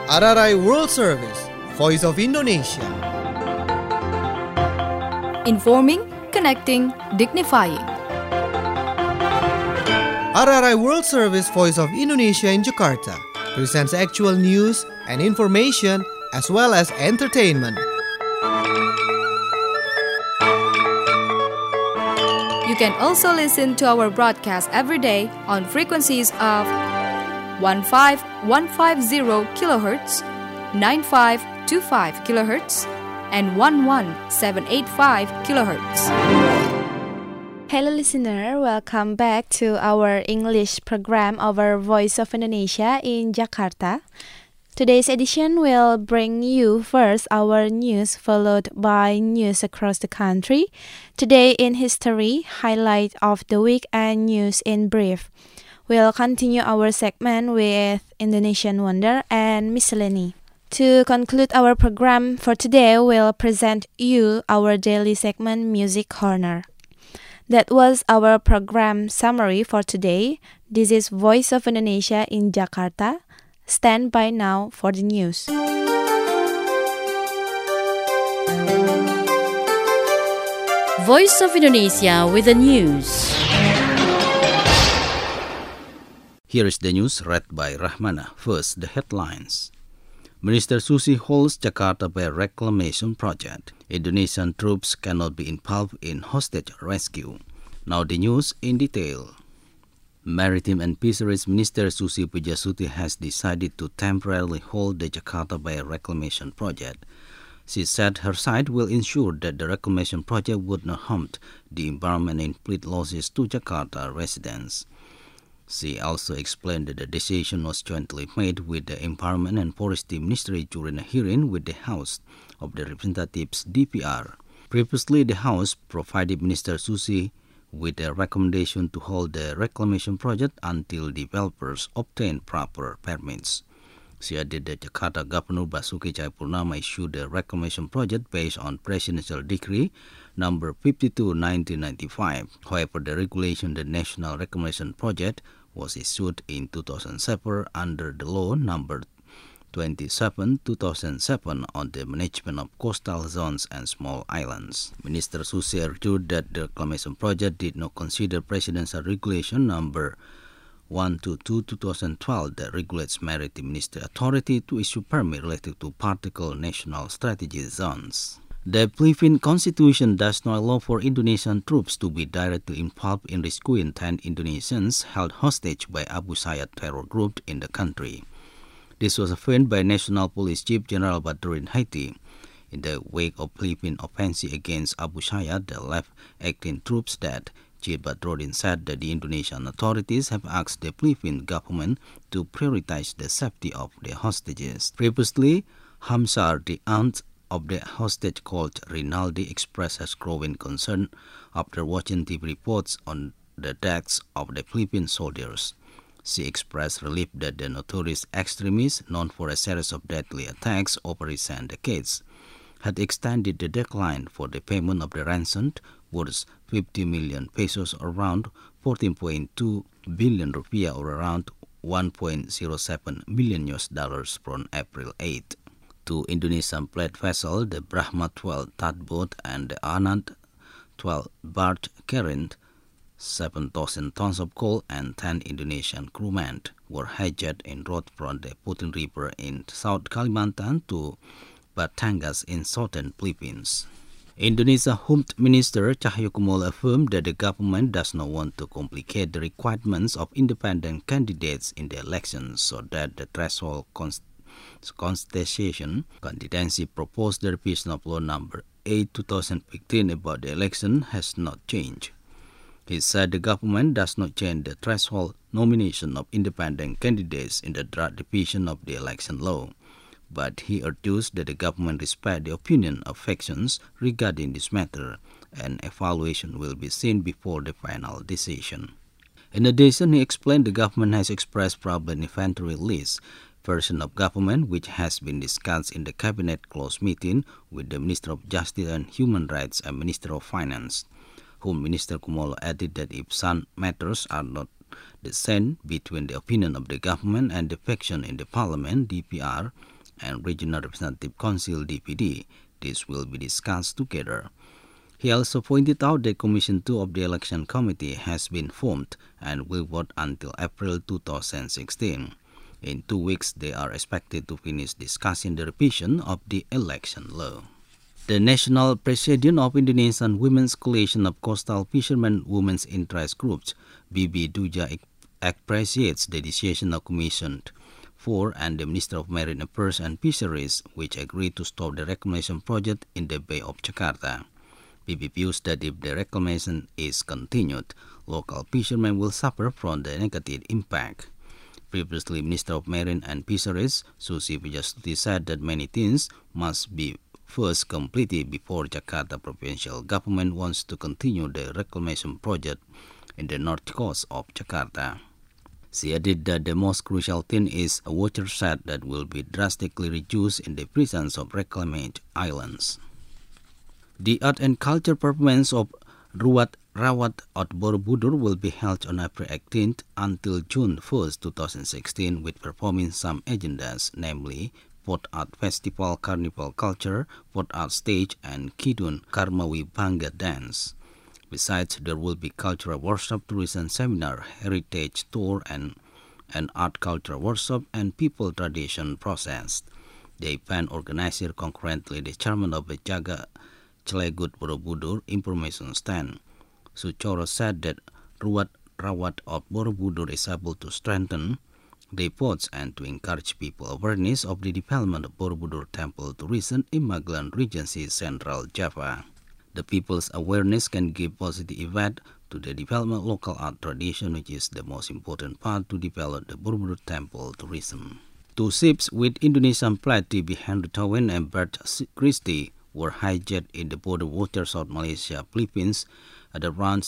RRI World Service, Voice of Indonesia. Informing, connecting, dignifying. RRI World Service, Voice of Indonesia in Jakarta presents actual news and information as well as entertainment. You can also listen to our broadcast every day on frequencies of 15150 kHz, 9525 kHz, and 11785 kHz. Hello listener, welcome back to our English program of our Voice of Indonesia in Jakarta. Today's edition will bring you first our news followed by news across the country. Today in history, highlight of the week and news in brief. We'll continue our segment with Indonesian Wonder and Miscellany. To conclude our program for today, we'll present you our daily segment Music Corner. That was our program summary for today. This is Voice of Indonesia in Jakarta. Stand by now for the news. Voice of Indonesia with the news. Here is the news read by Rahmana. First, the headlines. Minister Susi holds Jakarta Bay reclamation project. Indonesian troops cannot be involved in hostage rescue. Now the news in detail. Maritime and Fisheries Minister Susi Pujiastuti has decided to temporarily hold the Jakarta Bay reclamation project. She said her side will ensure that the reclamation project would not harm the environment and inflict losses to Jakarta residents. She also explained that the decision was jointly made with the Environment and Forestry Ministry during a hearing with the House of the Representatives DPR. Previously, the House provided Minister Susi with a recommendation to hold the reclamation project until developers obtain proper permits. She added that Jakarta Governor Basuki Cahayapurnama issued the reclamation project based on Presidential Decree number 52/1995. However, the regulation, the National Reclamation Project, was issued in 2007 under the law number 27/2007 on the management of coastal zones and small islands. Minister Susi argued that the reclamation project did not consider Presidential Regulation number 122/2012 that regulates Maritime Ministry authority to issue permit related to particular national strategic zones. The Philippine Constitution does not allow for Indonesian troops to be directly involved in rescuing 10 Indonesians held hostage by Abu Sayyaf terror group in the country. This was affirmed by National Police Chief General Badrodin Haiti. In the wake of Philippine offensive against Abu Sayyaf that left 18 troops dead, Chief Badrodin said that the Indonesian authorities have asked the Philippine government to prioritize the safety of the hostages. Previously, Hamsar, the aunt of the hostage called Rinaldi, expressed her growing concern after watching TV reports on the deaths of the Philippine soldiers. She expressed relief that the notorious extremists, known for a series of deadly attacks over recent decades, had extended the deadline for the payment of the ransom worth 50 million pesos, around 14.2 billion rupiah, or around $1.07 million from April 8. Two Indonesian flag vessels, the Brahma 12 tugboat and the Anand 12 barge, carrying 7,000 tons of coal and 10 Indonesian crewmen, were hijacked en route from the Putin River in South Kalimantan to Batangas in southern Philippines. Indonesia Home Minister Cahyokumolo affirmed that the government does not want to complicate the requirements of independent candidates in the elections, so that the threshold contestation candidacy proposed the revision of Law Number 8/2015 about the election has not changed. He said the government does not change the threshold nomination of independent candidates in the draft revision of the election law, but he urged that the government respect the opinion of factions regarding this matter, and evaluation will be seen before the final decision. In addition, he explained the government has expressed problem inventory list version of government, which has been discussed in the Cabinet closed meeting with the Minister of Justice and Human Rights and Minister of Finance. Home Minister Kumolo added that if some matters are not the same between the opinion of the government and the faction in the parliament, DPR, and Regional Representative Council DPD. This will be discussed together. He also pointed out that Commission 2 of the Election Committee has been formed and will vote until April 2016. In 2 weeks, they are expected to finish discussing the revision of the election law. The National Presidium of Indonesian Women's Coalition of Coastal Fishermen Women's Interest Groups, BB-Duja, appreciates the decision of Commission 4 and the Minister of Marine Affairs and Fisheries, which agreed to stop the reclamation project in the Bay of Jakarta. BB views that if the reclamation is continued, local fishermen will suffer from the negative impact. Previously, Minister of Marine and Fisheries, Susi Pujastuti, said that many things must be first completed before Jakarta provincial government wants to continue the reclamation project in the north coast of Jakarta. She added that the most crucial thing is a watershed that will be drastically reduced in the presence of reclaimed islands. The art and culture performance of Ruwat Rawat at Borobudur will be held on April 18th until June 1st, 2016, with performing some agendas, namely Pot Art Festival, Carnival Culture, Pot Art Stage, and Kidun Karmawi Bangga Dance. Besides, there will be cultural workshop, tourism seminar, heritage tour, and an art cultural workshop and people tradition process. The event organizer, concurrently the chairman of the Jaga Celegut Borobudur information stand, Suchoro, said that Ruwat Rawat of Borobudur is able to strengthen the efforts and to encourage people awareness of the development of Borobudur Temple tourism in Magelang Regency, Central Java. The people's awareness can give positive effect to the development of local art tradition, which is the most important part to develop the Borobudur Temple tourism. 2 ships with Indonesian flag behind the Towin and Bert Christie were hijacked in the border waters of Malaysia, Philippines at around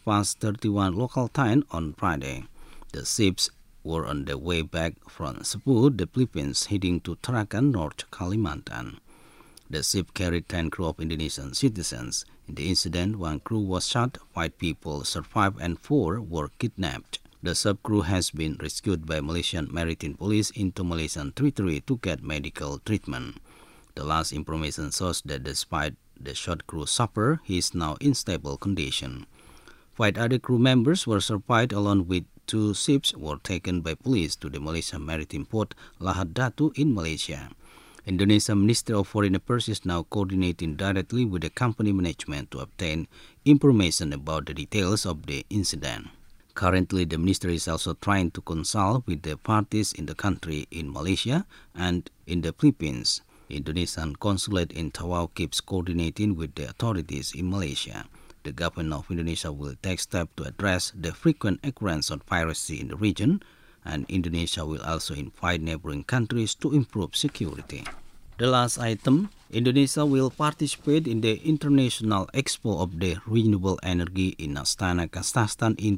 6:31 local time on Friday. The ships were on their way back from Cebu, the Philippines, heading to Tarakan, North Kalimantan. The ship carried 10 crew of Indonesian citizens. In the incident, 1 crew was shot, 5 people survived, and 4 were kidnapped. The subcrew has been rescued by Malaysian Maritime Police into Malaysian territory to get medical treatment. The last information shows that despite the shot crew suffer, he is now in stable condition. 5 other crew members were survived along with 2 ships were taken by police to the Malaysian Maritime Port Lahad Datu in Malaysia. Indonesian Ministry of Foreign Affairs is now coordinating directly with the company management to obtain information about the details of the incident. Currently, the ministry is also trying to consult with the parties in the country in Malaysia and in the Philippines. Indonesian consulate in Tawau keeps coordinating with the authorities in Malaysia. The government of Indonesia will take steps to address the frequent occurrence of piracy in the region, and Indonesia will also invite neighboring countries to improve security. The last item, Indonesia will participate in the International Expo of the Renewable Energy in Astana, Kazakhstan in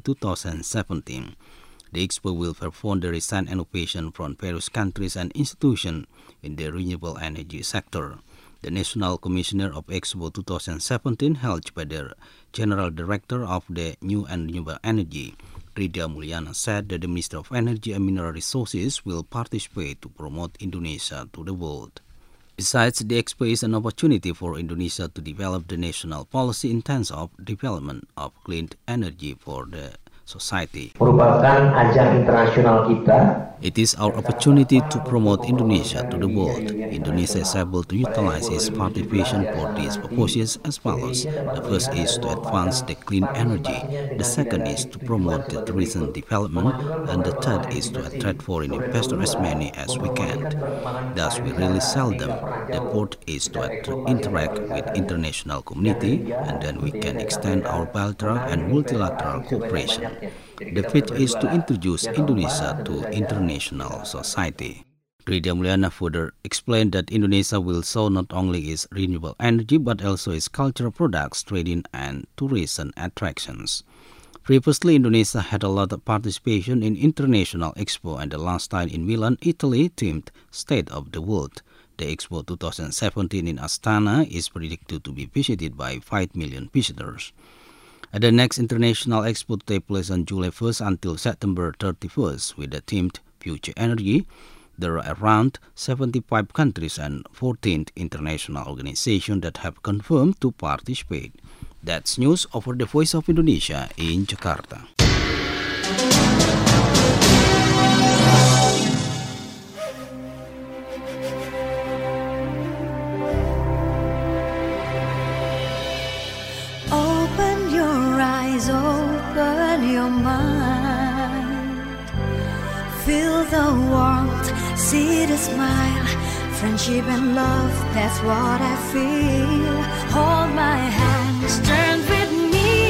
2017. The expo will perform the recent innovation from various countries and institutions in the renewable energy sector. The National Commissioner of Expo 2017, held by the General Director of the New and Renewable Energy, Ridha Mulyana, said that the Minister of Energy and Mineral Resources will participate to promote Indonesia to the world. Besides, the expo is an opportunity for Indonesia to develop the national policy in terms of development of clean energy for the society. Merupakan ajang internasional kita. It is our opportunity to promote Indonesia to the world. Indonesia is able to utilize its participation for these purposes as follows. The first is to advance the clean energy. The second is to promote the tourism development. And the third is to attract foreign investors as many as we can. Thus, we really seldom. The fourth is to interact with international community, and then we can extend our bilateral and multilateral cooperation. The fifth is to introduce Indonesia to international society. Ridha Mulyana further explained that Indonesia will show not only its renewable energy but also its cultural products, trading, and tourism attractions. Previously, Indonesia had a lot of participation in International Expo, and the last time in Milan, Italy, themed State of the World. The Expo 2017 in Astana is predicted to be visited by 5 million visitors. At the next International Expo to take place on July 1st until September 31st with the themed Future Energy, There are around 75 countries and 14 international organizations that have confirmed to participate. That's news over the Voice of Indonesia in Jakarta. Open your eyes, open your mind. Feel the warmth, see the smile. Friendship and love, that's what I feel. Hold my hands, turn with me.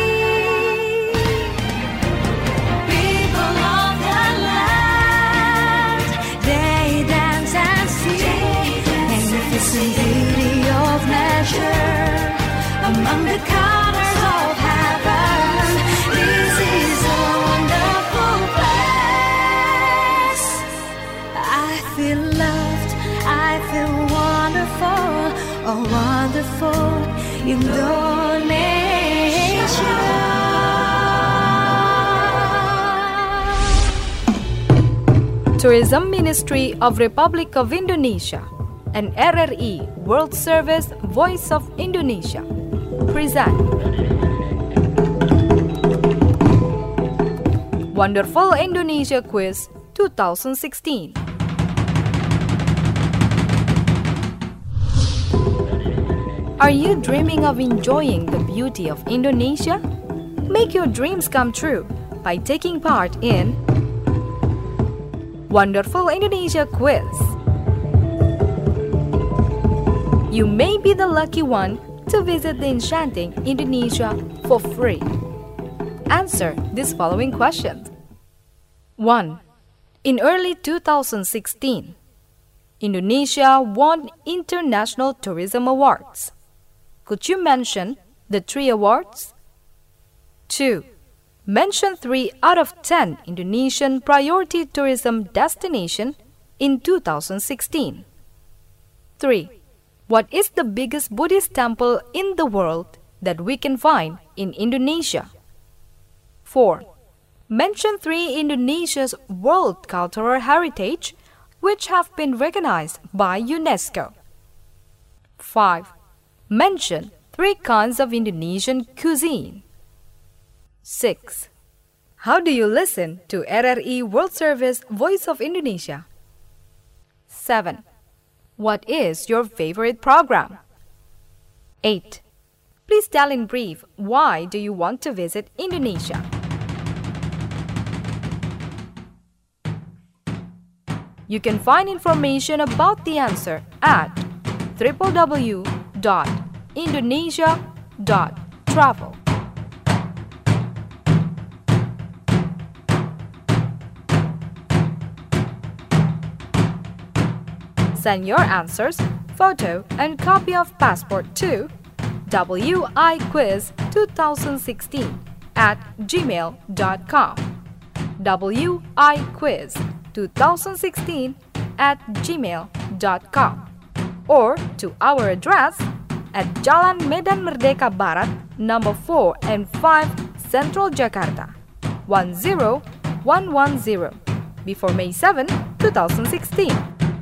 People of the land, they dance and sing. Magnificent beauty of nature among the colors of heaven. This is a wonderful place. I feel loved, I feel wonderful, oh wonderful Indonesia. Tourism Ministry of Republic of Indonesia and RRI World Service Voice of Indonesia present Wonderful Indonesia Quiz 2016. Are you dreaming of enjoying the beauty of Indonesia? Make your dreams come true by taking part in Wonderful Indonesia Quiz. You may be the lucky one to visit the enchanting Indonesia for free. Answer these following questions. 1. In early 2016, Indonesia won International Tourism Awards. Could you mention the 3 awards? 2. Mention 3 out of 10 Indonesian priority tourism destinations in 2016. 3. What is the biggest Buddhist temple in the world that we can find in Indonesia? 4. Mention 3 Indonesia's World Cultural Heritage which have been recognized by UNESCO. 5. Mention 3 kinds of Indonesian cuisine. 6. How do you listen to RRI World Service Voice of Indonesia? 7. What is your favorite program? 8. Please tell in brief why do you want to visit Indonesia? You can find information about the answer at www.indonesia.travel. Send your answers, photo, and copy of passport to wiquiz2016@gmail.com. wiquiz2016@gmail.com or to our address at Jalan Medan Merdeka Barat, number 4 and 5, Central Jakarta, 10110, before May 7, 2016.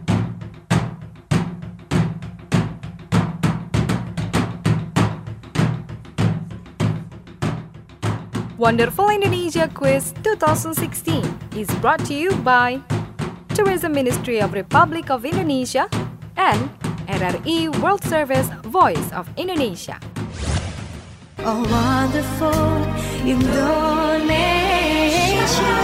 Wonderful Indonesia Quiz 2016 is brought to you by Tourism Ministry of Republic of Indonesia and RRI World Service Voice of Indonesia. Oh, wonderful Indonesia.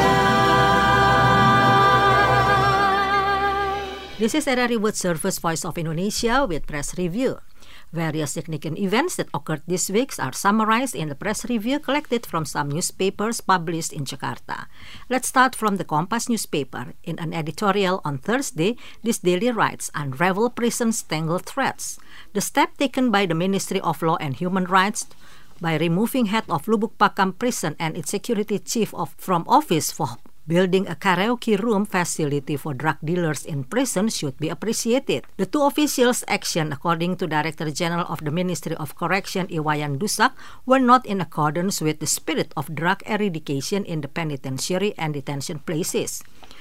This is RRI World Service Voice of Indonesia with press review. Various significant events that occurred this week are summarized in the press review collected from some newspapers published in Jakarta. Let's start from the Kompas newspaper. In an editorial on Thursday, this daily writes, "Unravel prison's tangled threads." The step taken by the Ministry of Law and Human Rights by removing head of Lubuk Pakam prison and its security chief from office for building a karaoke room facility for drug dealers in prison should be appreciated. The two officials' action, according to Director General of the Ministry of Correction Iwayan Dusak, were not in accordance with the spirit of drug eradication in the penitentiary and detention places.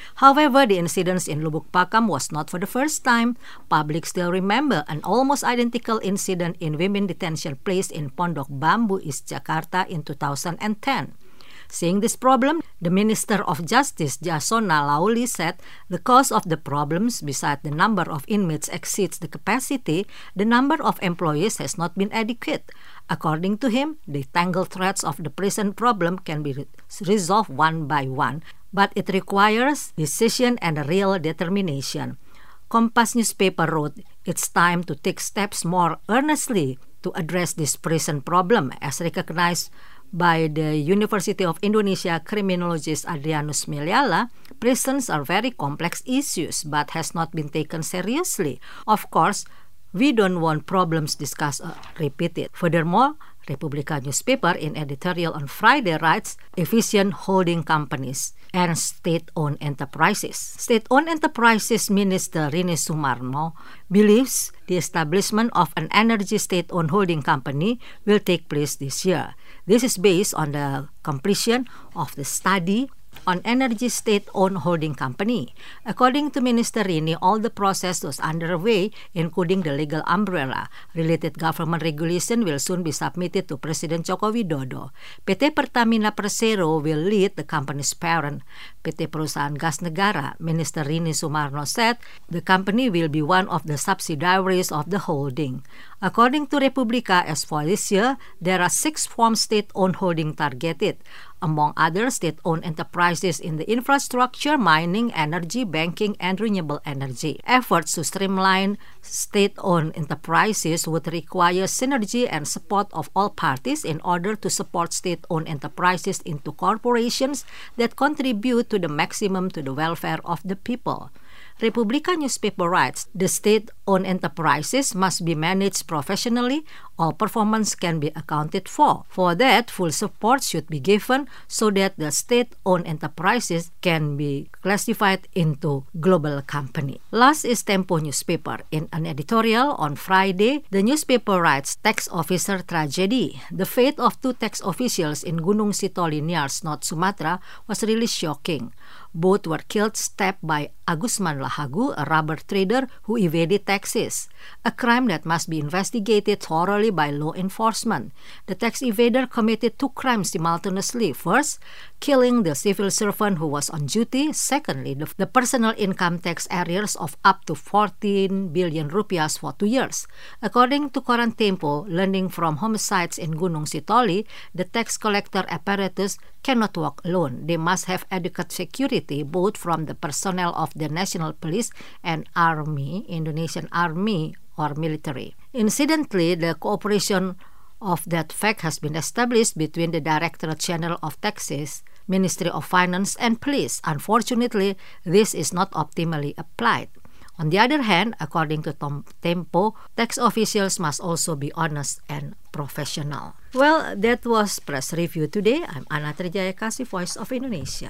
However, the incidents in Lubuk Pakam was not for the first time. Public still remember an almost identical incident in women detention place in Pondok Bambu, East Jakarta in 2010. Seeing this problem, the Minister of Justice, Yasona Lawli, said the cause of the problems, besides the number of inmates exceeds the capacity, the number of employees has not been adequate. According to him, the tangled threads of the prison problem can be resolved one by one, but it requires decision and real determination. Kompas newspaper wrote, "It's time to take steps more earnestly to address this prison problem, as recognized by the University of Indonesia criminologist Adrianus Meliala. Prisons are very complex issues but has not been taken seriously. Of course, we don't want problems discussed repeated." Furthermore, Republika newspaper in editorial on Friday writes, "Efficient holding companies and state-owned enterprises." State-owned enterprises Minister Rini Sumarno believes the establishment of an energy state-owned holding company will take place this year. This is based on the completion of the study on energy state-owned holding company. According to Minister Rini, all the process was underway, including the legal umbrella. Related government regulation will soon be submitted to President Joko Widodo. PT Pertamina Persero will lead the company's parent, PT Perusahaan Gas Negara. Minister Rini Sumarno said the company will be one of the subsidiaries of the holding. According to Republika, as for this year, there are 6 form state-owned holding targeted. Among other state-owned enterprises in the infrastructure, mining, energy, banking, and renewable energy. Efforts to streamline state-owned enterprises would require synergy and support of all parties in order to support state-owned enterprises into corporations that contribute to the maximum to the welfare of the people. Republika newspaper writes, the state-owned enterprises must be managed professionally. All performance can be accounted for. For that, full support should be given so that the state-owned enterprises can be classified into global company. Last is Tempo newspaper. In an editorial on Friday, the newspaper writes, tax officer tragedy. The fate of 2 tax officials in Gunung Sitoli, Nias, North Sumatra was really shocking. Both were killed, stabbed by Agusman Lahagu, a rubber trader who evaded taxes, a crime that must be investigated thoroughly by law enforcement. The tax evader committed 2 crimes simultaneously. First, killing the civil servant who was on duty. Secondly, the personal income tax arrears of up to 14 billion rupiahs for 2 years. According to Koran Tempo, learning from homicides in Gunung Sitoli, the tax collector apparatus cannot work alone. They must have adequate security both from the personnel of the National Police and Army, Indonesian Army or military. Incidentally, the cooperation of that fact has been established between the Directorate General of Taxes, Ministry of Finance, and Police. Unfortunately, this is not optimally applied. On the other hand, according to Tempo, tax officials must also be honest and professional. Well, that was Press Review today. I'm Ana Trijayakasih, Voice of Indonesia.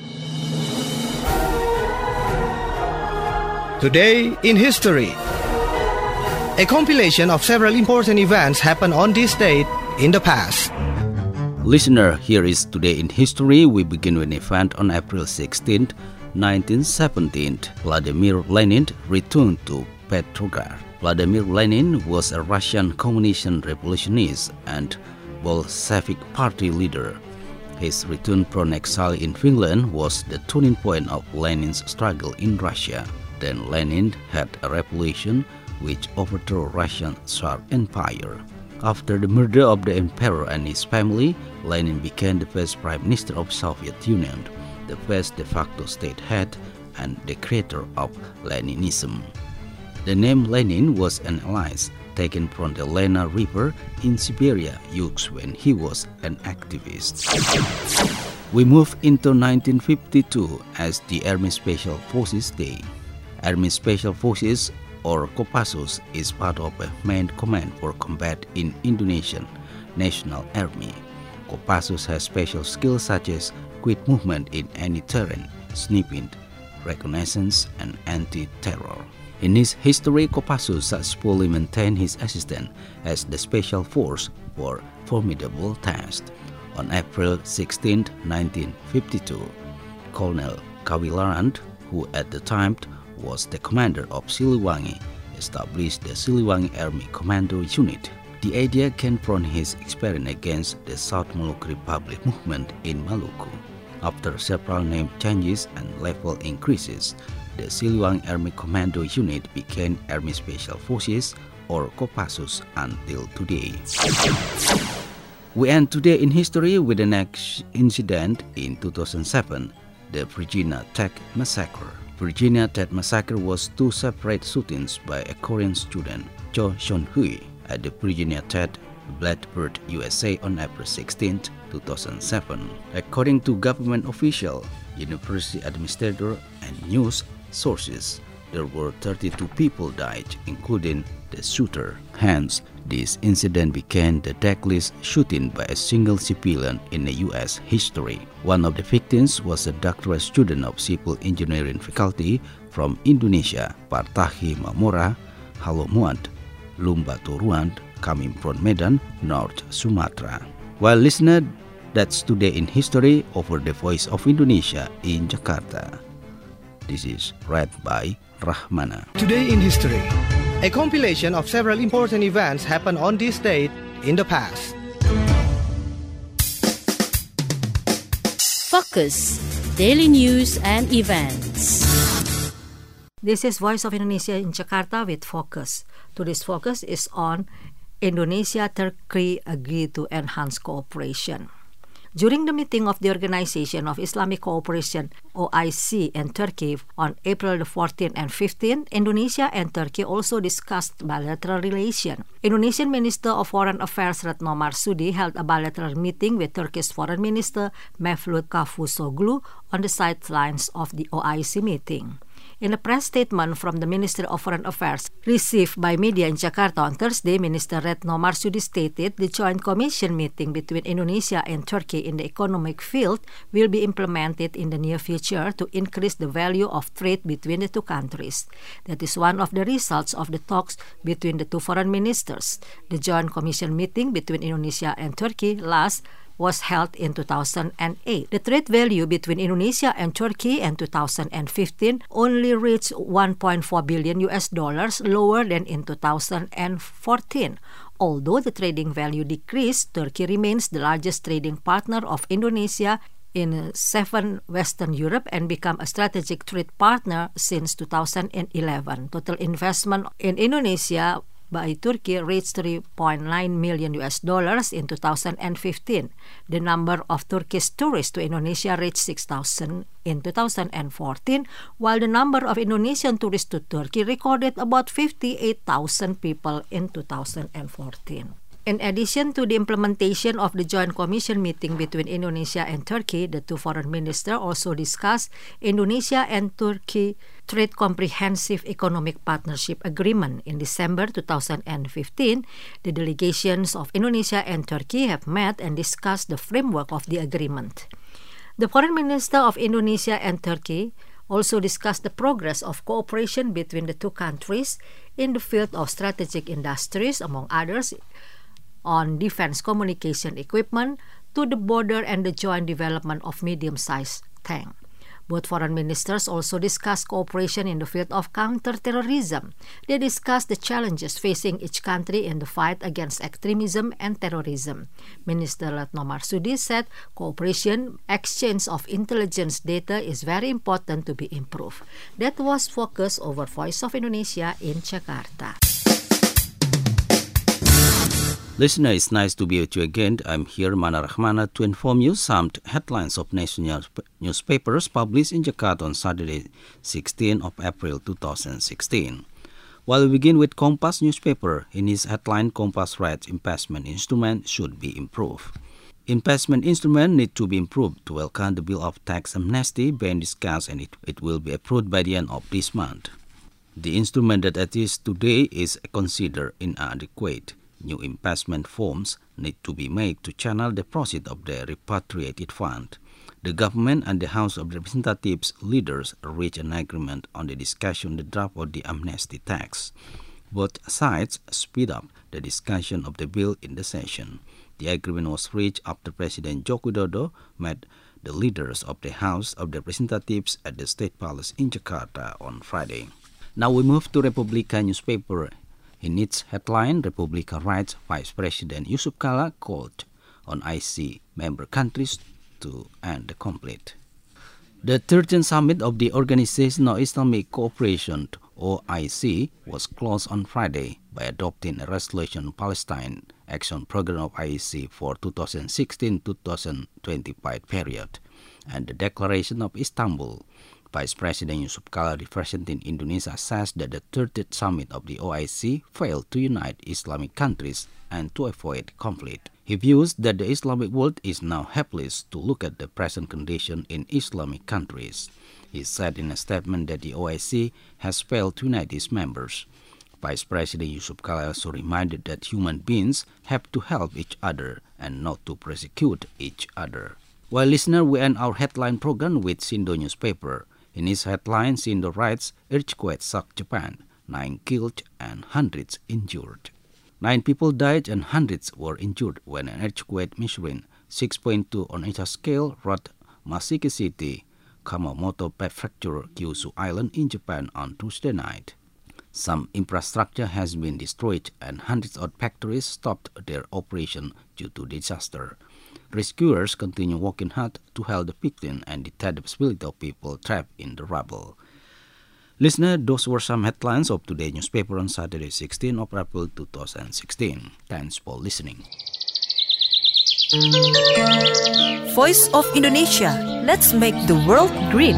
Today in History. A compilation of several important events happened on this date in the past. Listener, here is Today in History. We begin with an event on April 16th, 1917. Vladimir Lenin returned to Petrograd. Vladimir Lenin was a Russian communist revolutionist and Bolshevik party leader. His return from exile in Finland was the turning point of Lenin's struggle in Russia. Then Lenin had a revolution which overthrew Russian Tsar Empire. After the murder of the emperor and his family, Lenin became the first prime minister of Soviet Union, the first de facto state head and the creator of Leninism. The name Lenin was an alias taken from the Lena River in Siberia used when he was an activist. We move into 1952 as the Army Special Forces Day. Army Special Forces or Kopassus is part of a main command for combat in Indonesian National Army. Kopassus has special skills such as quick movement in any terrain, sniping, reconnaissance, and anti-terror. In his history, Kopassus successfully maintained his existence as the special force for formidable tasks. On April 16, 1952, Colonel Kawilarand, who at the time was the commander of Siliwangi, established the Siliwangi Army Commando Unit. The idea came from his experience against the South Maluku Republic movement in Maluku. After several name changes and level increases, the Siliwangi Army Commando Unit became Army Special Forces or Kopassus until today. We end today in history with the next incident in 2007, the Virginia Tech Massacre. Virginia Tech Massacre was two separate shootings by a Korean student, Cho Seon-hui, at the Virginia Tech, Blacksburg, USA on April 16, 2007. According to government official, university administrator, and news sources, there were 32 people died, including the shooter. Hence, this incident became the deadliest shooting by a single civilian in the U.S. history. One of the victims was a doctoral student of civil engineering faculty from Indonesia, Partahi Mamora Halomuant Lumbaturuan, coming from Medan, North Sumatra. Well, listener, that's today in history over the Voice of Indonesia in Jakarta. This is read by Rahmana. Today in history, a compilation of several important events happened on this date in the past. Focus, daily news and events. This is Voice of Indonesia in Jakarta with Focus. Today's focus is on Indonesia-Turkey agree to enhance cooperation. During the meeting of the Organization of Islamic Cooperation (OIC) and Turkey on April 14 and 15, Indonesia and Turkey also discussed bilateral relations. Indonesian Minister of Foreign Affairs Retno Marsudi held a bilateral meeting with Turkish Foreign Minister Mevlut Cavusoglu on the sidelines of the OIC meeting. In a press statement from the Ministry of Foreign Affairs received by media in Jakarta on Thursday, Minister Retno Marsudi stated the Joint Commission meeting between Indonesia and Turkey in the economic field will be implemented in the near future to increase the value of trade between the two countries. That is one of the results of the talks between the two foreign ministers. The Joint Commission meeting between Indonesia and Turkey was held in 2008. The trade value between Indonesia and Turkey in 2015 only reached $1.4 billion, lower than in 2014. Although the trading value decreased, Turkey remains the largest trading partner of Indonesia in 7 Western Europe and become a strategic trade partner since 2011. Total investment in Indonesia by Turkey reached $3.9 million in 2015. The number of Turkish tourists to Indonesia reached 6,000 in 2014, while the number of Indonesian tourists to Turkey recorded about 58,000 people in 2014. In addition to the implementation of the Joint Commission meeting between Indonesia and Turkey, the two foreign ministers also discussed Indonesia and Turkey Trade Comprehensive Economic Partnership Agreement. In December 2015, the delegations of Indonesia and Turkey have met and discussed the framework of the agreement. The Foreign Minister of Indonesia and Turkey also discussed the progress of cooperation between the two countries in the field of strategic industries, among others, on defense communication equipment, to the border and the joint development of medium-sized tank. Both foreign ministers also discussed cooperation in the field of counterterrorism. They discussed the challenges facing each country in the fight against extremism and terrorism. Minister Retno Marsudi said cooperation, exchange of intelligence data is very important to be improved. That was Focus over Voice of Indonesia in Jakarta. Listener, it's nice to be with you again. I'm here, Mana Rahmana, to inform you some headlines of national newspapers published in Jakarta on Saturday, 16 of April 2016. While we begin with Kompas newspaper, in his headline, Kompas writes investment instrument should be improved. Investment instrument need to be improved to welcome the bill of tax amnesty being discussed, and it will be approved by the end of this month. The instrument that exists today is considered inadequate. New investment forms need to be made to channel the proceeds of the repatriated fund. The government and the House of Representatives leaders reached an agreement on the discussion of the draft of the amnesty tax. Both sides speed up the discussion of the bill in the session. The agreement was reached after President Joko Widodo met the leaders of the House of Representatives at the State Palace in Jakarta on Friday. Now we move to Republika newspaper. In its headline, Republika writes Vice President Yusuf Kala called on IC member countries to end the conflict. The 13th summit of the Organization of Islamic Cooperation, OIC, was closed on Friday by adopting a resolution Palestine Action Program of IEC for 2016-2025 period and the Declaration of Istanbul. Vice President Yusuf Kala, representing Indonesia, says that the 13th summit of the OIC failed to unite Islamic countries and to avoid conflict. He views that the Islamic world is now helpless to look at the present condition in Islamic countries. He said in a statement that the OIC has failed to unite its members. Vice President Yusuf Kala also reminded that human beings have to help each other and not to persecute each other. Well, listener, we end our headline program with Shindo newspaper. In its headline, Shindo writes, earthquake shocked Japan, 9 killed and hundreds injured. 9 people died and hundreds were injured when an earthquake measuring 6.2 on Richter scale rocked Masaki City, Kumamoto Prefecture, Kyushu Island in Japan on Tuesday night. Some infrastructure has been destroyed and hundreds of factories stopped their operation due to disaster. Rescuers continue working hard to help the victims and detect the possibility of people trapped in the rubble. Listener, those were some headlines of today's newspaper on Saturday, 16th of April 2016. Thanks for listening. Voice of Indonesia. Let's make the world green.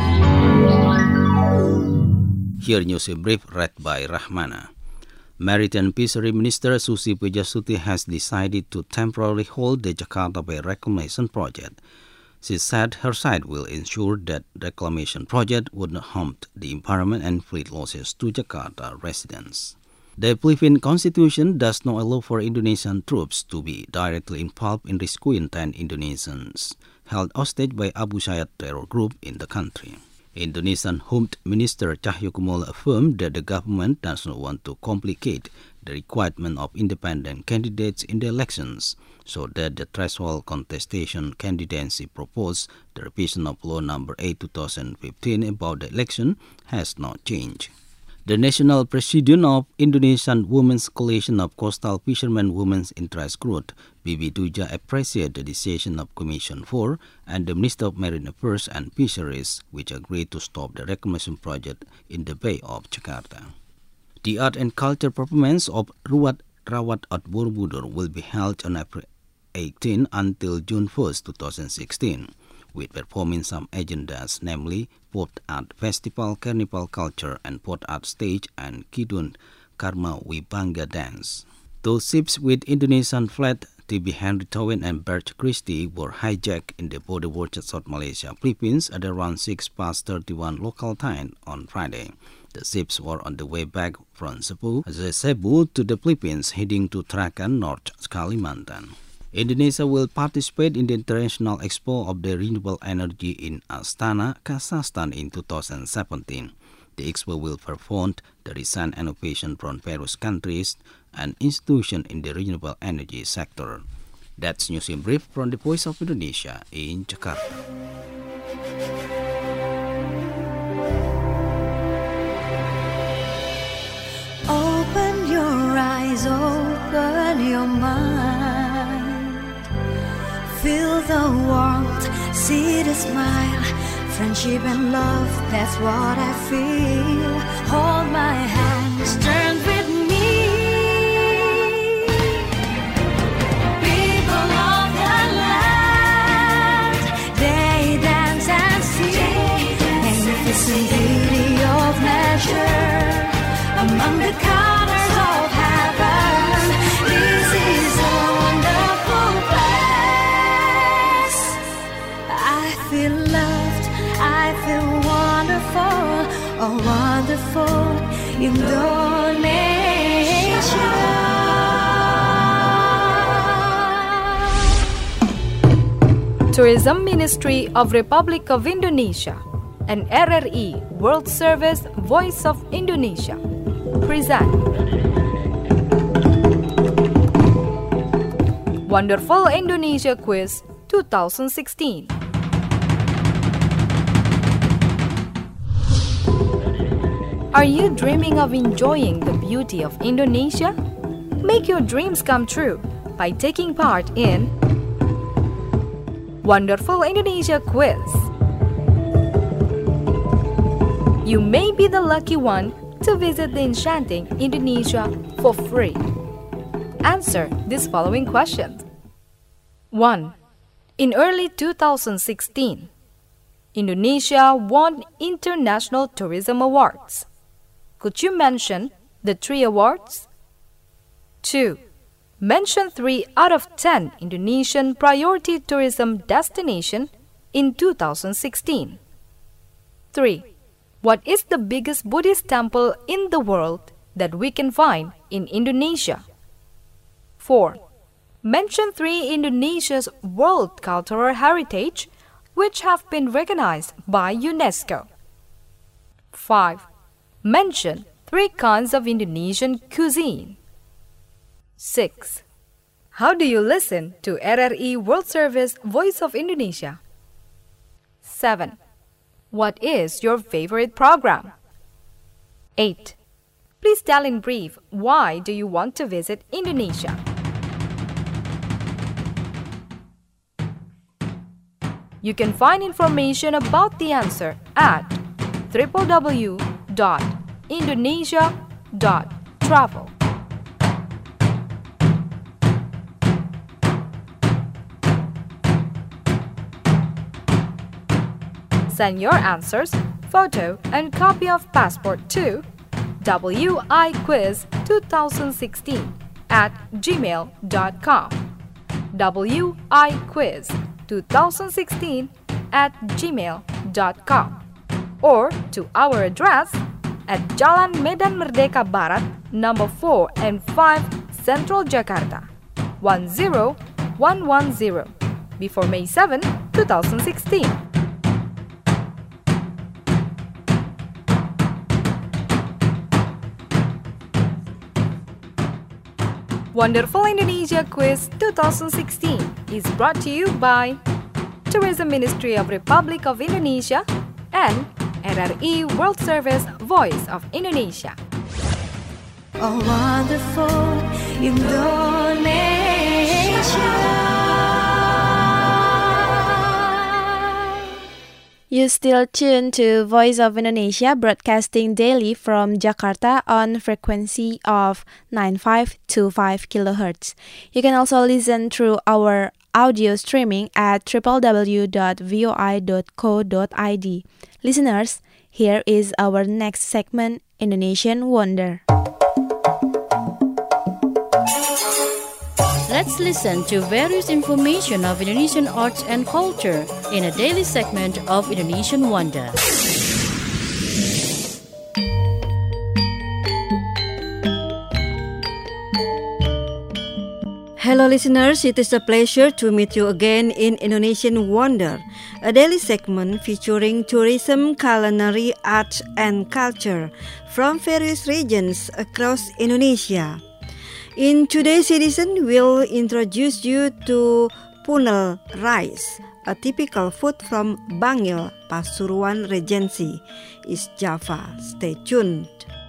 Here news in brief read by Rahmana. Maritime Fishery Minister Susi Pujiastuti has decided to temporarily hold the Jakarta Bay Reclamation Project. She said her side will ensure that the reclamation project would not harm the environment and inflict losses to Jakarta residents. The Philippine Constitution does not allow for Indonesian troops to be directly involved in rescuing 10 Indonesians held hostage by Abu Sayyaf terror group in the country. Indonesian Home Minister Cahyokumolo affirmed that the government does not want to complicate the requirement of independent candidates in the elections, so that the threshold contestation candidacy proposed, the revision of Law No. 8/2015 about the election, has not changed. The National President of Indonesian Women's Coalition of Coastal Fishermen Women's Interest Group, Bibi Tuja, appreciated the decision of Commission 4 and the Minister of Marine Affairs and Fisheries, which agreed to stop the reclamation project in the Bay of Jakarta. The art and culture performance of Ruat Rawat at Borobudur will be held on April 18 until June 1, 2016, with performing some agendas, namely Port Art Festival, Carnival Culture, and Port Art Stage and Kidun Karma Wibanga Dance. Those ships with Indonesian flag, TB Henry Towin and Bert Christie, were hijacked in the border waters South Malaysia, Philippines at around 6:31 local time on Friday. The ships were on the way back from Cebu to the Philippines, heading to Tarakan, North Kalimantan. Indonesia will participate in the International Expo of the Renewable Energy in Astana, Kazakhstan in 2017. The expo will perform the recent innovation from various countries and institutions in the renewable energy sector. That's news in brief from the Voice of Indonesia in Jakarta. Open your eyes, open your mind. Feel the warmth, see the smile. Friendship and love, that's what I feel. Hold my hands, turn with me. People of the land, they dance and sing. Magnificent beauty of nature among the colors of heaven. This is a wonderful place. I feel loved, I feel wonderful, oh wonderful Indonesia. Tourism Ministry of Republic of Indonesia and RRI World Service Voice of Indonesia present Wonderful Indonesia Quiz 2016. Are you dreaming of enjoying the beauty of Indonesia? Make your dreams come true by taking part in Wonderful Indonesia Quiz. You may be the lucky one to visit the enchanting Indonesia for free. Answer these following questions. 1. In early 2016, Indonesia won International Tourism Awards. Could you mention the 3 awards? 2. Mention 3 out of 10 Indonesian priority tourism destinations in 2016. 3. What is the biggest Buddhist temple in the world that we can find in Indonesia? 4. Mention 3 Indonesia's World Cultural Heritage which have been recognized by UNESCO. 5. Mention 3 kinds of Indonesian cuisine. 6. How do you listen to RRI World Service Voice of Indonesia? 7. What is your favorite program? 8. Please tell in brief why do you want to visit Indonesia? You can find information about the answer at www.indonesia.travel. Send your answers, photo, and copy of passport to wiquiz2016@gmail.com. wiquiz2016@gmail.com or to our address at Jalan Medan Merdeka Barat, number 4 and 5, Central Jakarta, 10110, before May 7, 2016. Wonderful Indonesia Quiz 2016 is brought to you by Tourism Ministry of Republic of Indonesia and RRI World Service Voice of Indonesia. Oh, wonderful Indonesia. You still tune to Voice of Indonesia, broadcasting daily from Jakarta on frequency of 9525 kHz. You can also listen through our audio streaming at www.voi.co.id. Listeners, here is our next segment, Indonesian Wonder. Let's listen to various information of Indonesian arts and culture in a daily segment of Indonesian Wonder. Hello listeners, it is a pleasure to meet you again in Indonesian Wonder, a daily segment featuring tourism, culinary, arts and culture from various regions across Indonesia. In today's edition, we'll introduce you to punel rice, a typical food from Bangil, Pasuruan Regency, East Java. Stay tuned.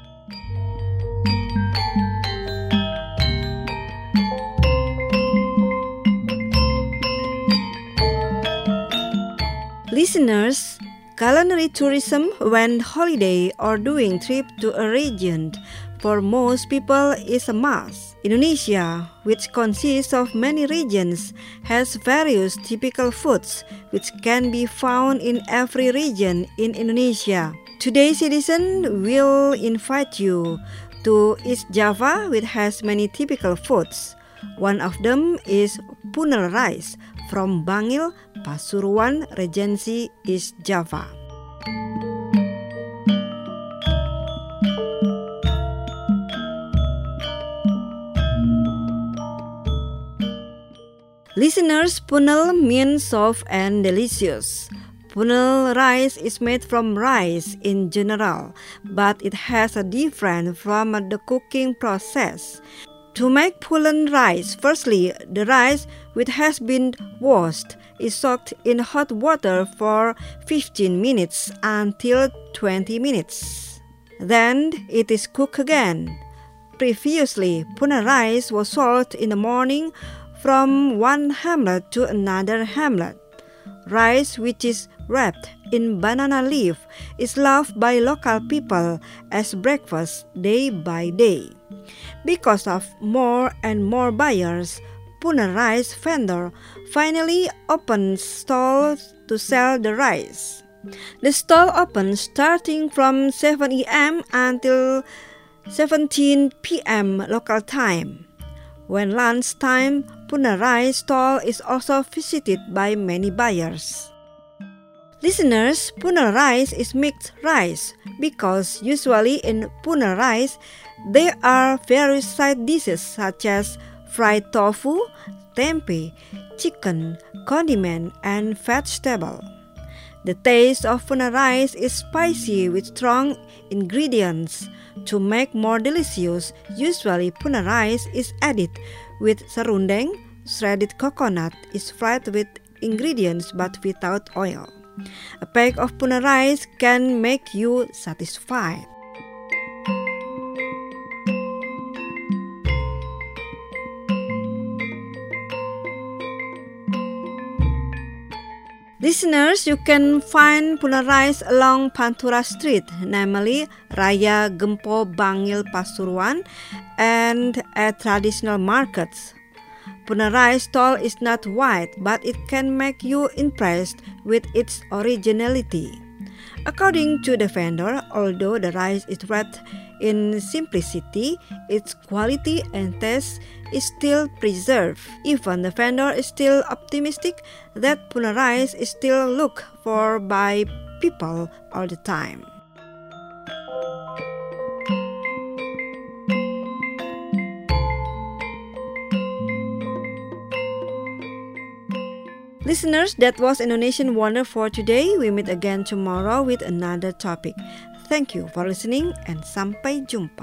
Listeners, culinary tourism when holiday or doing trip to a region for most people is a must. Indonesia, which consists of many regions, has various typical foods which can be found in every region in Indonesia. Today's edition will invite you to East Java, which has many typical foods. One of them is punel rice from Bangil, Pasuruan Regency, East Java. Listeners, punel means soft and delicious. Punel rice is made from rice in general, but it has a different from the cooking process. To make punel rice, firstly, the rice which has been washed is soaked in hot water for 15 minutes until 20 minutes. Then it is cooked again. Previously, puna rice was sold in the morning from one hamlet to another hamlet. Rice which is wrapped in banana leaf is loved by local people as breakfast day by day. Because of more and more buyers, puna rice vendor finally opened stalls to sell the rice. The stall opened starting from 7 a.m. until 17 p.m. local time. When lunchtime, puna rice stall is also visited by many buyers. Listeners, puna rice is mixed rice because usually in puna rice there are various side dishes such as fried tofu, tempeh, chicken, condiment, and vegetable. The taste of puna rice is spicy with strong ingredients. To make more delicious, usually puna rice is added with serundeng. Shredded coconut is fried with ingredients but without oil. A pack of puna rice can make you satisfied. Listeners, you can find puna rice along Pantura Street, namely Raya Gempo Bangil Pasuruan, and at traditional markets. Puna rice stall is not wide, but it can make you impressed with its originality. According to the vendor, although the rice is wrapped in simplicity, its quality and taste is still preserved. Even the vendor is still optimistic that puna rice is still looked for by people all the time. Listeners, that was Indonesian Wonder for today. We meet again tomorrow with another topic. Thank you for listening and sampai jumpa.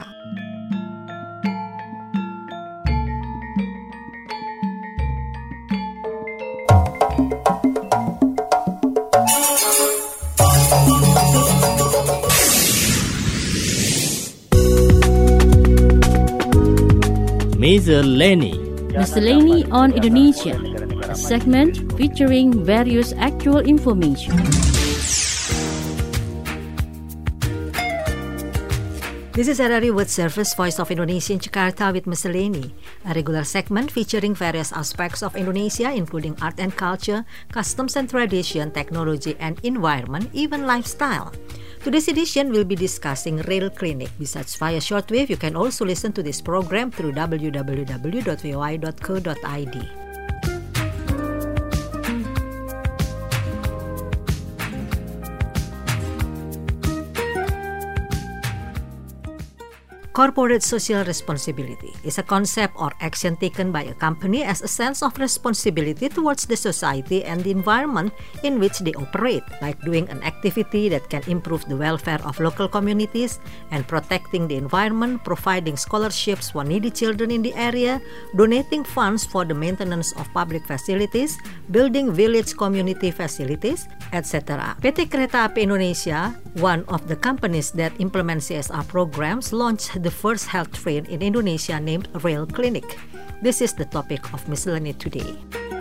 Miscellany on Indonesia, a segment featuring various actual information. This is RRI World Service, Voice of Indonesia in Jakarta with Miscellany, a regular segment featuring various aspects of Indonesia including art and culture, customs and tradition, technology and environment, even lifestyle. Today's edition will be discussing Rail Clinic. Besides via shortwave, you can also listen to this program through www.voi.co.id. Corporate social responsibility is a concept or action taken by a company as a sense of responsibility towards the society and the environment in which they operate, like doing an activity that can improve the welfare of local communities and protecting the environment, providing scholarships for needy children in the area, donating funds for the maintenance of public facilities, building village community facilities, etc. PT Kereta Api Indonesia, one of the companies that implement CSR programs, launched the first health train in Indonesia named Rail Clinic. This is the topic of Miscellany today.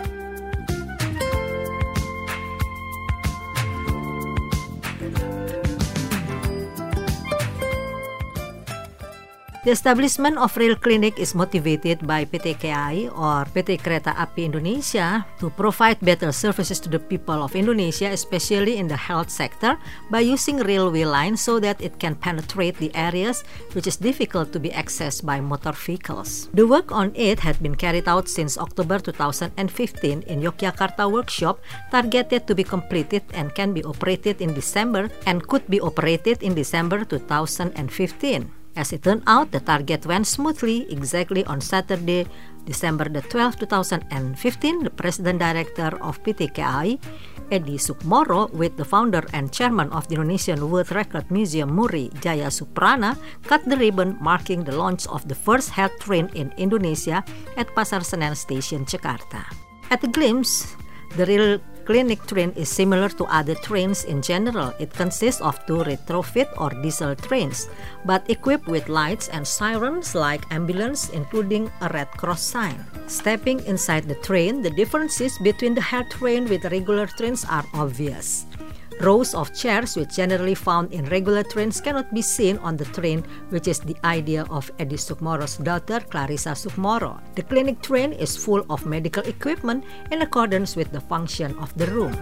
The establishment of Rail Clinic is motivated by PT KAI or PT Kereta Api Indonesia to provide better services to the people of Indonesia, especially in the health sector, by using railway lines so that it can penetrate the areas which is difficult to be accessed by motor vehicles. The work on it had been carried out since October 2015 in Yogyakarta workshop, targeted to be completed and can be operated in December and could be operated in December 2015. As it turned out, the target went smoothly. Exactly on Saturday, December the 12th, 2015, the President Director of PT KAI, Edi Sukmoro, with the founder and chairman of the Indonesian World Record Museum Muri, Jaya Suprana, cut the ribbon marking the launch of the first health train in Indonesia at Pasar Senen Station, Jakarta. At a glimpse, the Rail clinic train is similar to other trains in general. It consists of 2 retrofit or diesel trains, but equipped with lights and sirens like ambulance, including a Red Cross sign. Stepping inside the train, the differences between the health train with regular trains are obvious. Rows of chairs, which generally found in regular trains, cannot be seen on the train, which is the idea of Edi Sukmoro's daughter, Clarissa Sukmoro. The clinic train is full of medical equipment in accordance with the function of the room.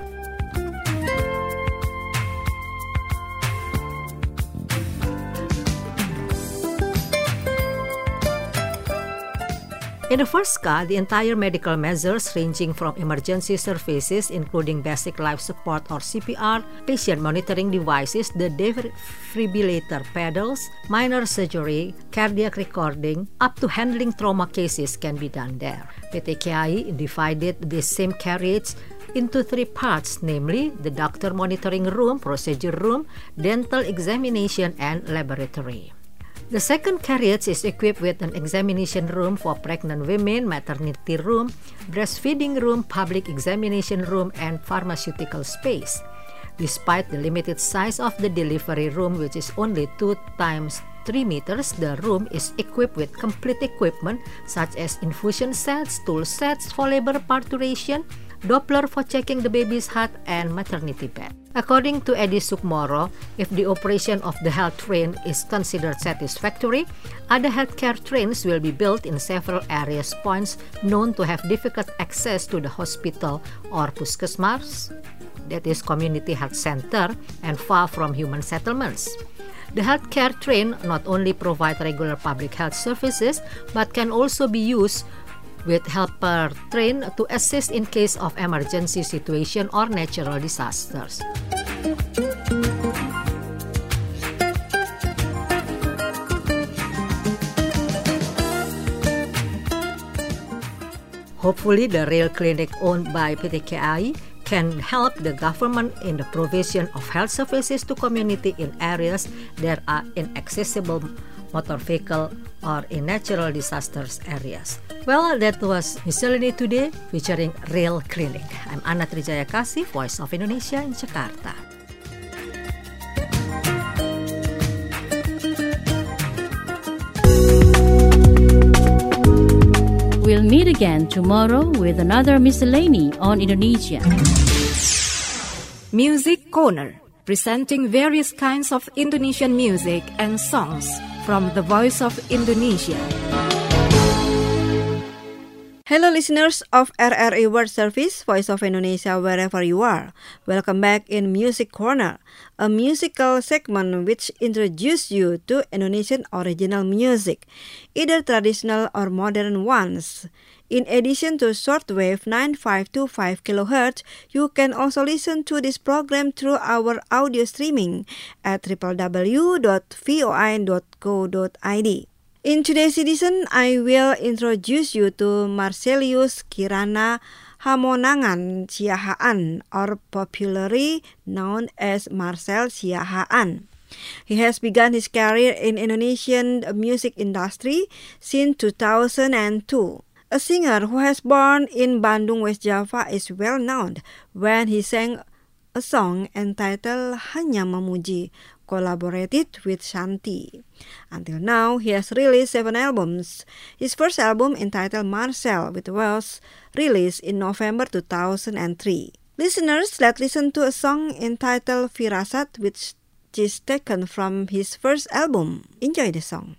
In the first car, the entire medical measures ranging from emergency services including basic life support or CPR, patient monitoring devices, the defibrillator pedals, minor surgery, cardiac recording, up to handling trauma cases can be done there. PT KAI divided this same carriage into 3 parts, namely the doctor monitoring room, procedure room, dental examination, and laboratory. The second carriage is equipped with an examination room for pregnant women, maternity room, breastfeeding room, public examination room, and pharmaceutical space. Despite the limited size of the delivery room, which is only 2 times 3 meters, the room is equipped with complete equipment such as infusion sets, tool sets for labor parturition, Doppler for checking the baby's heart, and maternity bed. According to Edi Sukmoro, if the operation of the health train is considered satisfactory, other healthcare trains will be built in several areas points known to have difficult access to the hospital or puskesmas, that is community health center, and far from human settlements. The healthcare train not only provides regular public health services, but can also be used with helper train to assist in case of emergency situation or natural disasters. Hopefully, the rail clinic owned by PT KAI can help the government in the provision of health services to community in areas that are inaccessible motor vehicle or in natural disasters areas. Well, that was Miscellany Today featuring Rail Clinic. I'm Anna Trijaya Kasih, Voice of Indonesia in Jakarta. We'll meet again tomorrow with another Miscellany on Indonesia. Music Corner, presenting various kinds of Indonesian music and songs from the Voice of Indonesia. Hello listeners of RRI World Service, Voice of Indonesia, wherever you are. Welcome back in Music Corner, a musical segment which introduces you to Indonesian original music, either traditional or modern ones. In addition to shortwave 9525 kHz, you can also listen to this program through our audio streaming at www.voi.co.id. In today's edition, I will introduce you to Marcelius Kirana Hamonangan Siahaan, or popularly known as Marcel Siahaan. He has begun his career in Indonesian music industry since 2002. A singer who has born in Bandung, West Java, is well known when he sang a song entitled Hanya Memuji, collaborated with Shanti. Until now, he has released 7 albums. His first album, entitled Marcel, which was released in November 2003. Listeners, let's listen to a song entitled Firasat, which is taken from his first album. Enjoy the song.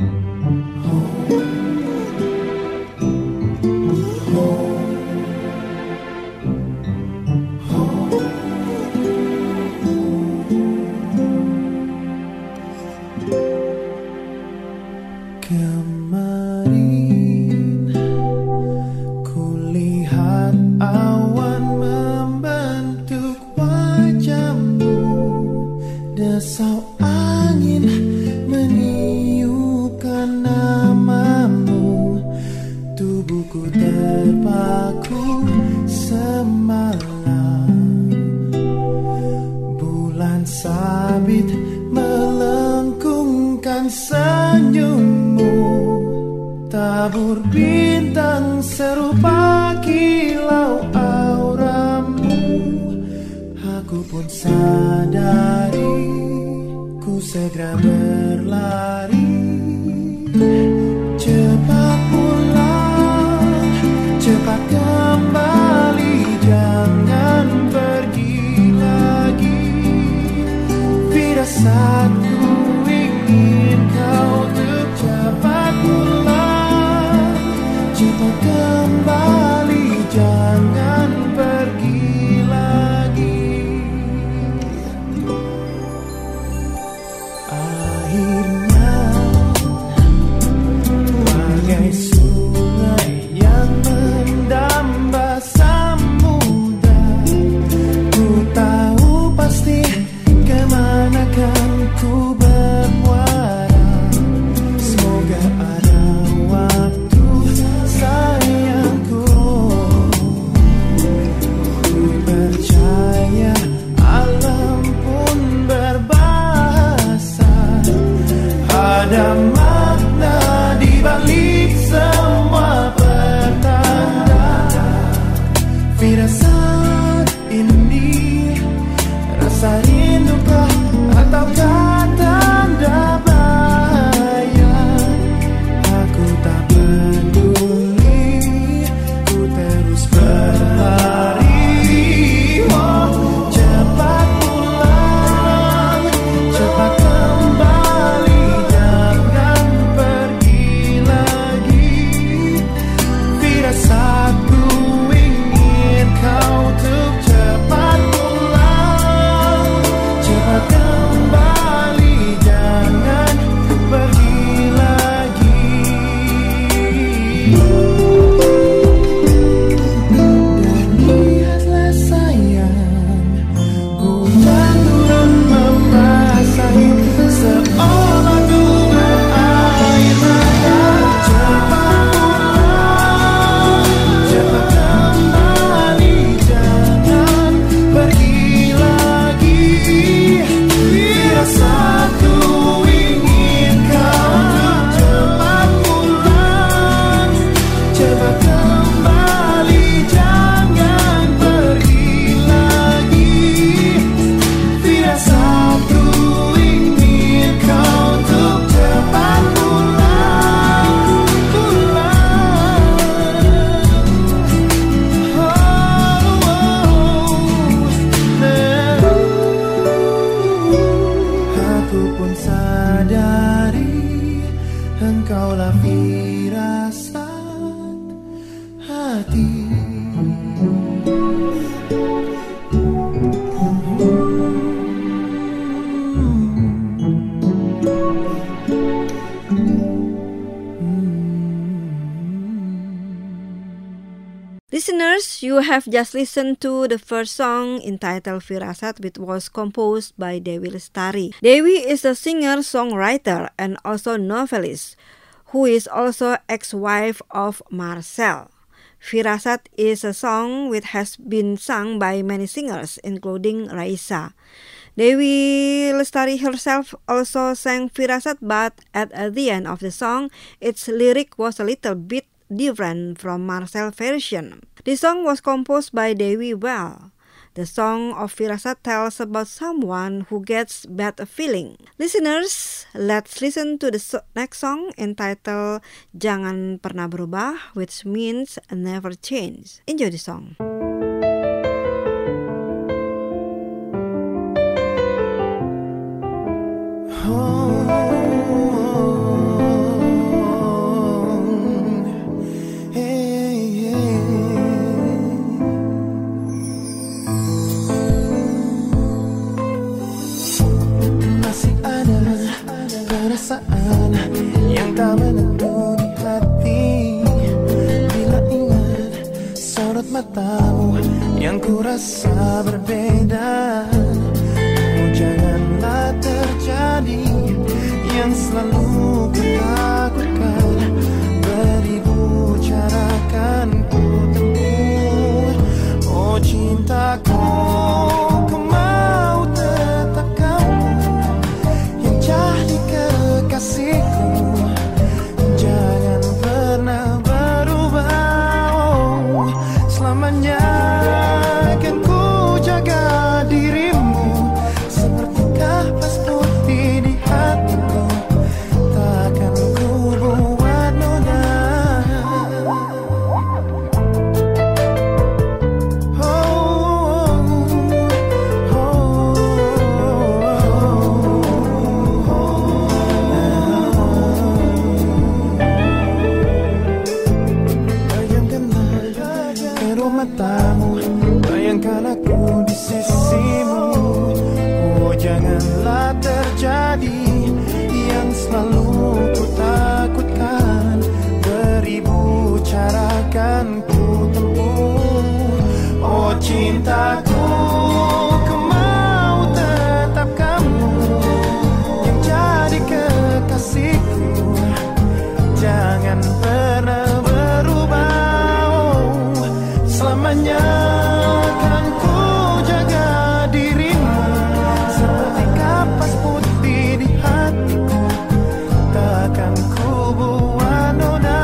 Kemarin kulihat awan membentuk wajahmu, desau angin meniupkan namamu, tubuhku terpaku semalam, bulan sabit melengkungkan senyummu, tabur bintang serupa kilau auramu. Aku pun sadari, ku segera berlari. Cepat pulang, cepat kembali, jangan pergi lagi. Firasatku ingin kau untuk cepat pulang, cepat kembali, jangan pergi lagi. Akhirnya bagai sungai yang mendamba samudra, ku tahu pasti kemana kan ku bermuara. Semoga ada waktu sayangku, ku percaya alam pun berbahasa. Ada makna di balik semua pertanda. Firasat ini rasa rindukah ataukah tanda bahaya? Aku tak peduli, ku terus berlari. Oh, cepat pulang, cepat kembali, jangan pergi lagi. Firasatku ingin kau untuk cepat pulang, cepat kembali, jangan pergi lagi. Dan lihatlah sayang, hujan turun membasahi seolah gubah air mata. Cepat pulang, cepat kembali, jangan pergi lagi. Firasatku ingin kau untuk cepat pulang, cepat kembali, jangan pergi lagi. Firasatku ingin kau untuk cepat pulang, Aku pun sadari, engkaulah firasat hati. Listeners, you have just listened to the first song entitled Firasat, which was composed by Dewi Lestari. Dewi is a singer-songwriter and also novelist, who is also ex-wife of Marcel. Firasat is a song which has been sung by many singers, including Raisa. Dewi Lestari herself also sang Firasat, but at the end of the song, its lyric was a little bit different from Marcel version. The song was composed by Dewi well. The song of Firasat tells about someone who gets bad feeling. Listeners, let's listen to the next song entitled Jangan Pernah Berubah, which means never change. Enjoy the song. Perasaan yang tak menentu di hati, bila ingat sorot matamu yang ku rasa berbeda. Oh, janganlah terjadi yang selalu ku takutkan. Beribu cara kan ku tempuh. Oh cintaku, ku mau tetap kamu yang jadi kekasihku. Jangan pernah berubah, oh, selamanya akan ku jaga diri. cintaku, ku mau tetap kamu yang jadi kekasihku. Jangan pernah berubah, oh, selamanya kan ku jaga dirimu seperti kapas putih di hatiku. Takkan ku buat noda,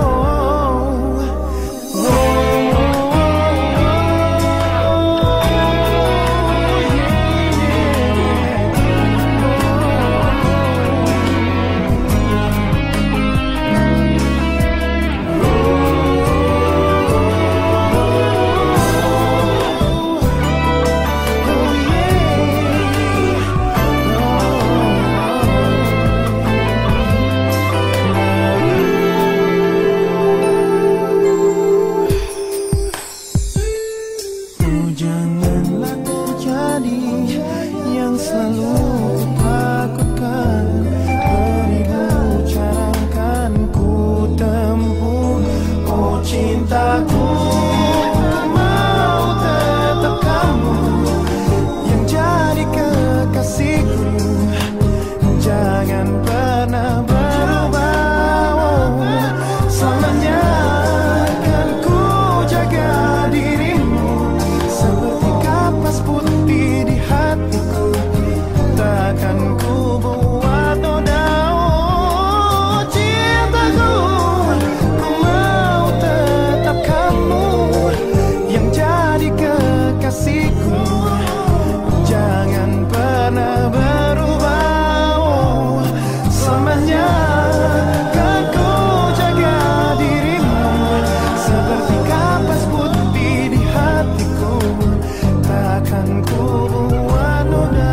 janganlah kau jadi yang selalu kutakutkan. Beribu cara kan ku tempuh, oh cintaku, ku mau tetap kamu yang jadi kekasihku. Jangan pernah berubah, oh, selamanya kan ku jaga dirimu seperti kapas putih di hatiku. Takkan ku buat noda, oh cintaku, ku mau tetap kamu yang jadi kekasihku. Jangan pernah berubah, oh, selamanya kan ku jaga dirimu seperti kapas putih di hatiku. Takkan ku buat noda.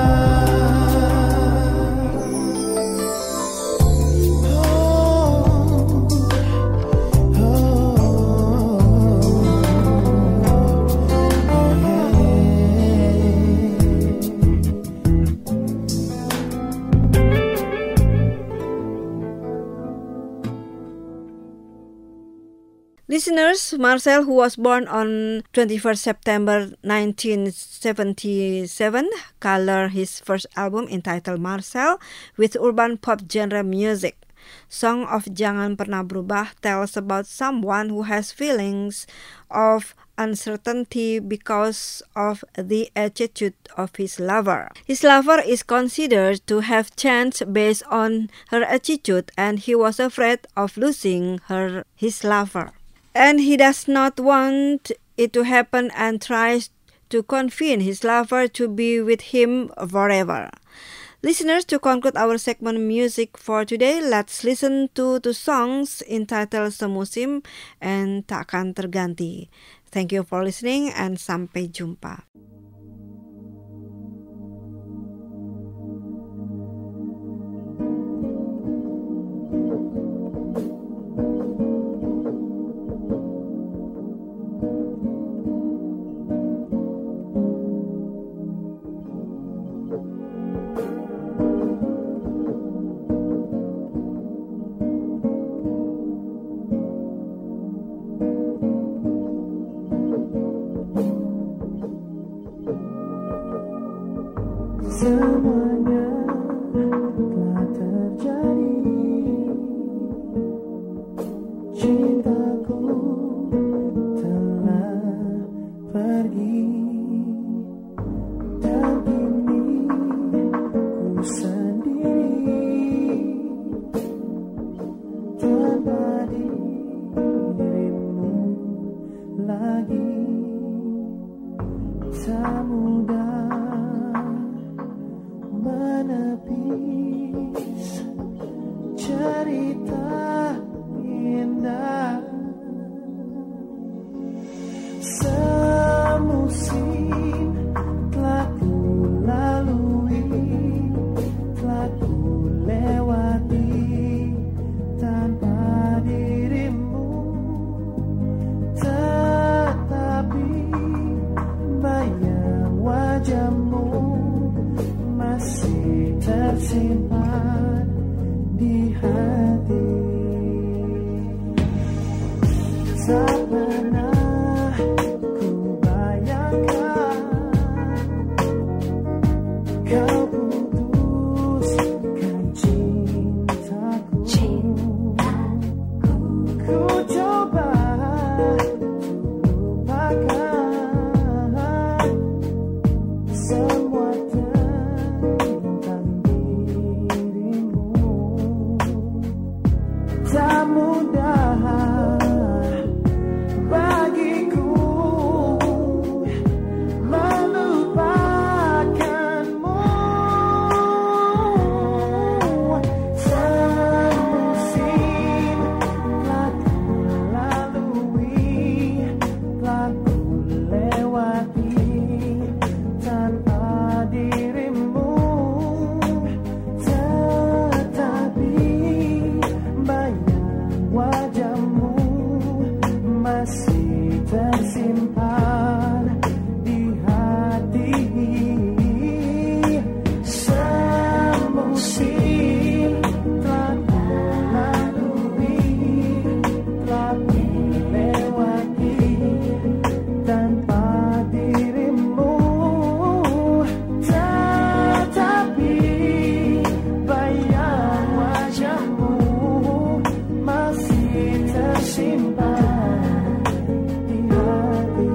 Listeners, Marcel, who was born on 21st September 1977, colored his first album entitled Marcel with urban pop genre music. Song of Jangan Pernah Berubah tells about someone who has feelings of uncertainty because of the attitude of his lover. His lover is considered to have changed based on her attitude, and he was afraid of losing his lover. And he does not want it to happen and tries to convince his lover to be with him forever. Listeners, to conclude our segment music for today, let's listen to two songs entitled Semusim and Takkan Terganti. Thank you for listening and sampai jumpa. Semuanya telah terjadi, cintaku telah pergi, dan kini ku sendiri tanpa dirimu lagi. Tak mudah menepis cerita indah. Semusim telah ku lalui, telah ku lewati tanpa dirimu, tetapi bayang wajahmu masih tersimpan di hati. Tak pernah ku bayangkan kau putuskan cintaku. Ku coba lupakan semua tentang dirimu. Tak mudah bagiku melupakanmu. Semusim telah ku lalui, telah ku lewati tanpa dirimu. Tetapi bayang wajahmu masih tersimpan di hati. Semusim telah ku lalui, telah ku lewati tanpa dirimu. Tetapi bayang wajahmu masih tersimpan di hati.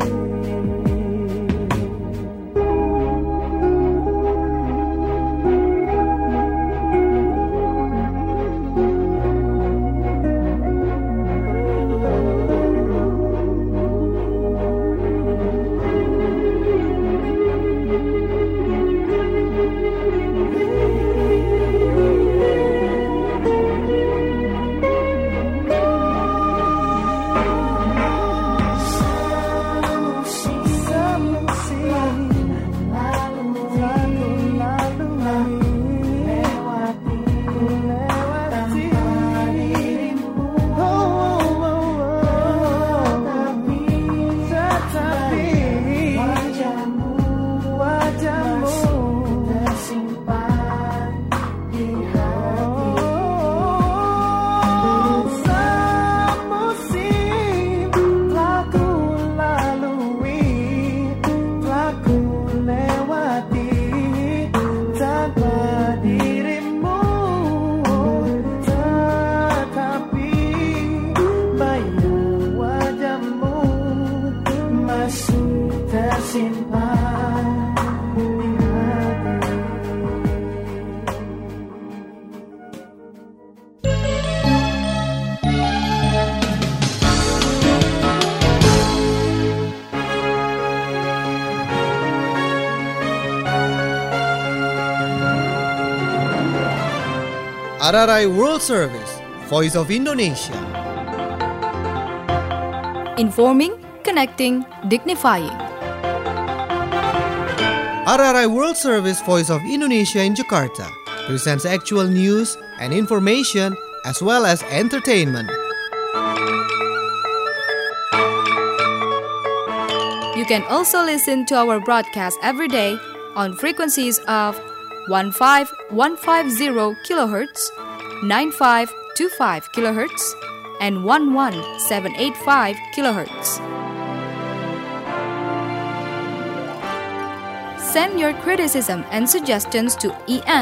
RRI World Service, Voice of Indonesia. Informing, connecting, dignifying. RRI World Service, Voice of Indonesia in Jakarta presents actual news and information as well as entertainment. You can also listen to our broadcast every day on frequencies of 15150 kHz, 9525 kHz, and 11785 kHz. Send your criticism and suggestions to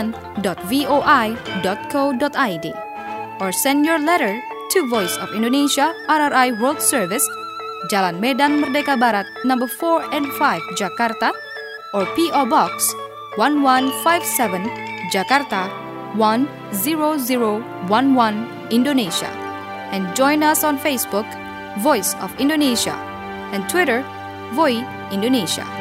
en.voi.co.id or send your letter to Voice of Indonesia RRI World Service, Jalan Medan Merdeka Barat, number 4 and 5, Jakarta, or P.O. Box 1157, Jakarta 10011, Indonesia. And join us on Facebook, Voice of Indonesia, and Twitter, Voi Indonesia.